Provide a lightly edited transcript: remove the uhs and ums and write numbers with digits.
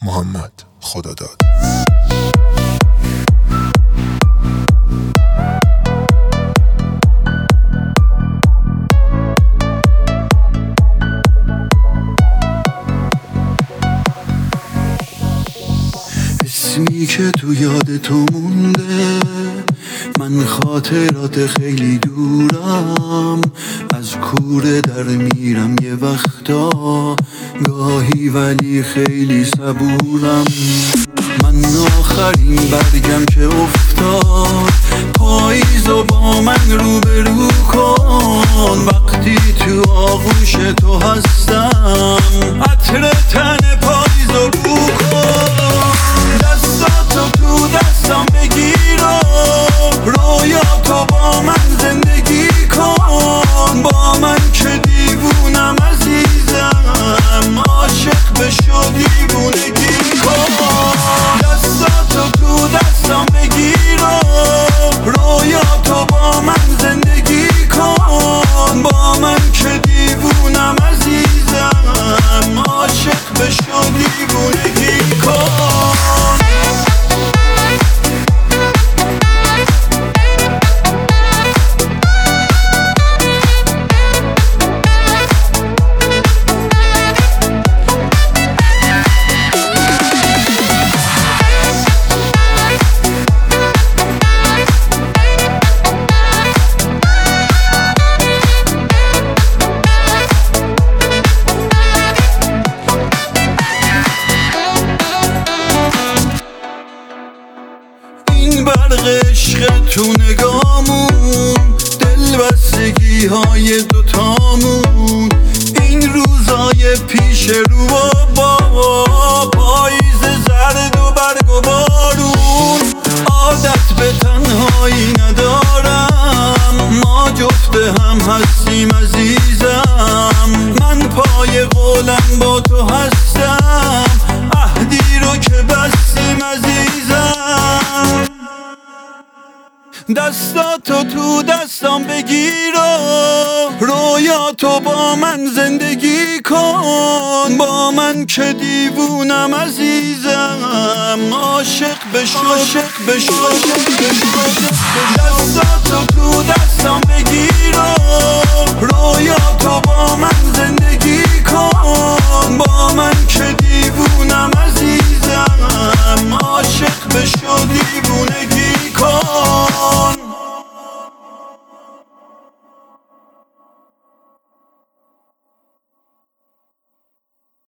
محمد خداداد. اسمی که تو یاد تو مونده، من خاطرات خیلی دورم، از کوره در میرم یه وقتا گاهی، ولی خیلی صبورم. من آخرین برگم که افتاد، پاییزو با من روبرو کن. وقتی تو آغوش تو هستم، عطر تن پاییزو بو کن. دستاتو تو دستم بگیر و رویاتو با من زندگی کن. با من که دیوونم عزیزم، عاشق بشو دیوونگی کن. دستاتو تو دستم بگیر و رویاتو با من زندگی کن. با من که دیوونم عزیزم، عاشق بشو دیوونگی کن. برق عشق تو نگامون، دل بستگی های دوتامون. این روزای پیش رو با پاییز زرد و برگ و بارون. عادت به تنهایی ندارم، ما جفت هم هستیم عزیزم. من پای قولم با تو هستم، عهدی رو که بستیم عزیزم. دستاتو تو دستم بگیر و رویاتو با من زندگی کن. با من که دیوونم عزیزم، عاشق بشو عاشق بشو. دستاتو تو دستم بگیر و رویاتو با من زندگی کن. با